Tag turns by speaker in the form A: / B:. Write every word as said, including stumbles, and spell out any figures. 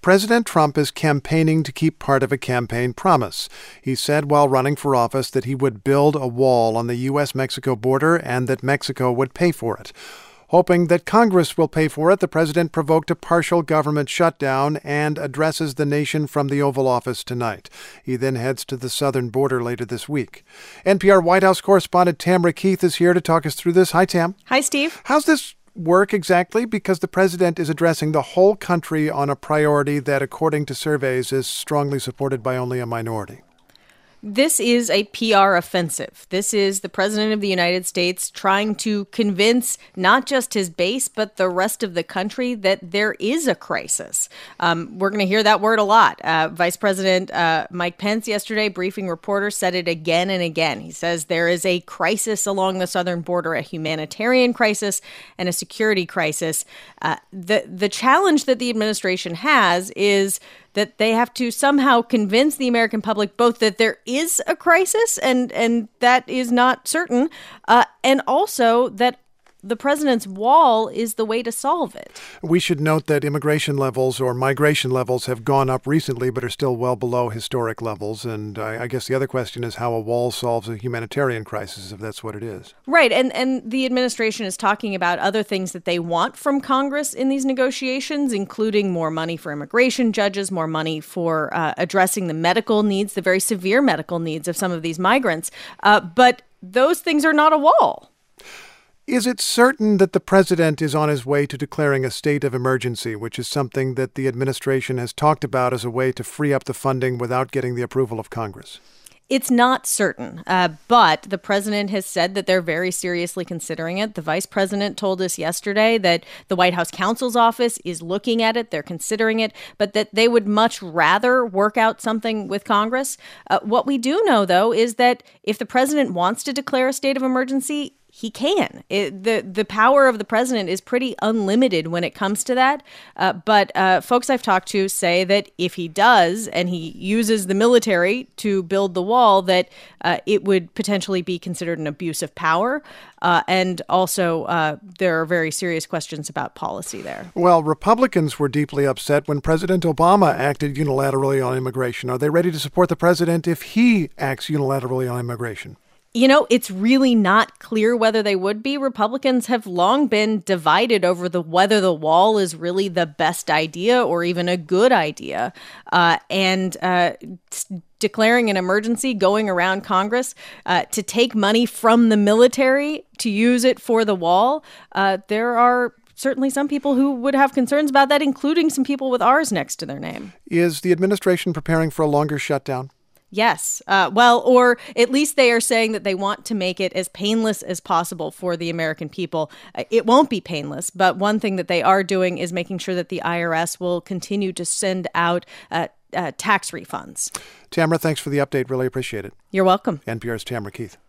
A: President Trump is campaigning to keep part of a campaign promise. He said while running for office that he would build a wall on the U S Mexico border and that Mexico would pay for it. Hoping that Congress will pay for it, the president provoked a partial government shutdown and addresses the nation from the Oval Office tonight. He then heads to the southern border later this week. N P R White House correspondent Tamara Keith is here to talk us through this. Hi, Tam.
B: Hi, Steve.
A: How's this work exactly? Because the president is addressing the whole country on a priority that, according to surveys, is strongly supported by only a minority.
B: This is a P R offensive. This is the president of the United States trying to convince not just his base, but the rest of the country that there is a crisis. Um, we're going to hear that word a lot. Uh, Vice President uh, Mike Pence yesterday, briefing reporters, said it again and again. He says there is a crisis along the southern border, a humanitarian crisis and a security crisis. Uh, the, the challenge that the administration has is that they have to somehow convince the American public both that there is a crisis and, and that is not certain, uh, and also that the president's wall is the way to solve it.
A: We should note that immigration levels or migration levels have gone up recently, but are still well below historic levels. And I, I guess the other question is how a wall solves a humanitarian crisis, if that's what it is.
B: Right. And, and the administration is talking about other things that they want from Congress in these negotiations, including more money for immigration judges, more money for uh, addressing the medical needs, the very severe medical needs of some of these migrants. Uh, but those things are not a wall.
A: Is it certain that the president is on his way to declaring a state of emergency, which is something that the administration has talked about as a way to free up the funding without getting the approval of Congress?
B: It's not certain, uh, but the president has said that they're very seriously considering it. The vice president told us yesterday that the White House counsel's office is looking at it, they're considering it, but that they would much rather work out something with Congress. Uh, what we do know, though, is that if the president wants to declare a state of emergency, he can. It, the the power of the president is pretty unlimited when it comes to that. Uh, but uh, folks I've talked to say that if he does and he uses the military to build the wall, that uh, it would potentially be considered an abuse of power. Uh, and also, uh, there are very serious questions about policy there.
A: Well, Republicans were deeply upset when President Obama acted unilaterally on immigration. Are they ready to support the president if he acts unilaterally on immigration?
B: You know, it's really not clear whether they would be. Republicans have long been divided over the whether the wall is really the best idea or even a good idea. Uh, and uh, declaring an emergency, going around Congress uh, to take money from the military to use it for the wall, uh, there are certainly some people who would have concerns about that, including some people with R's next to their name.
A: Is the administration preparing for a longer shutdown?
B: Yes. Uh, well, or at least they are saying that they want to make it as painless as possible for the American people. Uh, it won't be painless, but one thing that they are doing is making sure that the I R S will continue to send out uh, uh, tax refunds.
A: Tamara, thanks for the update. Really appreciate it.
B: You're welcome.
A: N P R's Tamara Keith.